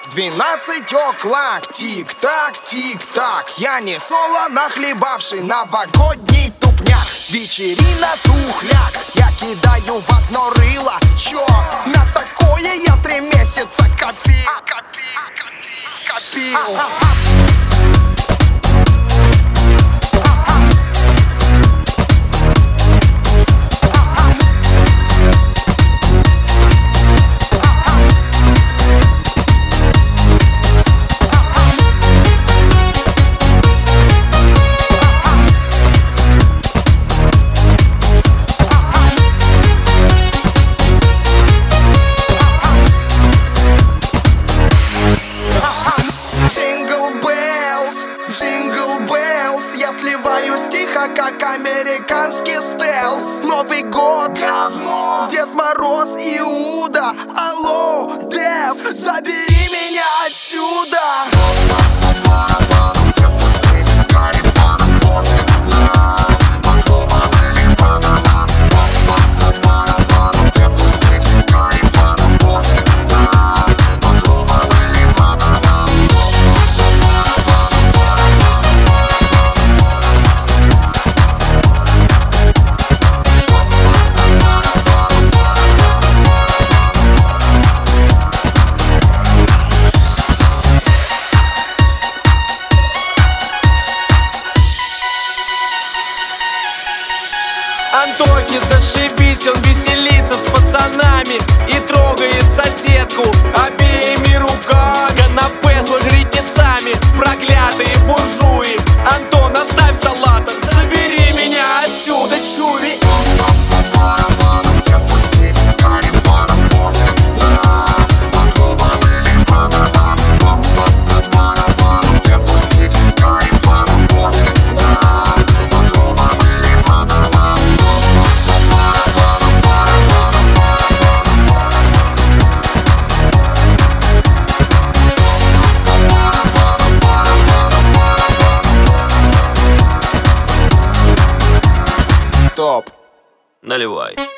12 оклак, тик-так, тик-так. Я не соло нахлебавший новогодний тупняк. Вечерина тухляк, я кидаю в одно рыло. Чё, на такое я 3 месяца копил. Джингл Беллс, я сливаюсь тихо, как американский стелс. Новый год, говно, Дед Мороз, Иуда. Алло, Дев, забери меня отсюда. Антохи, зашибись, он веселится с пацанами и трогает соседку обеими руками. Канапе сложите сами, проклятые буржуи. Антон, оставь салатов, забери меня отсюда, чуви. Стоп, наливай.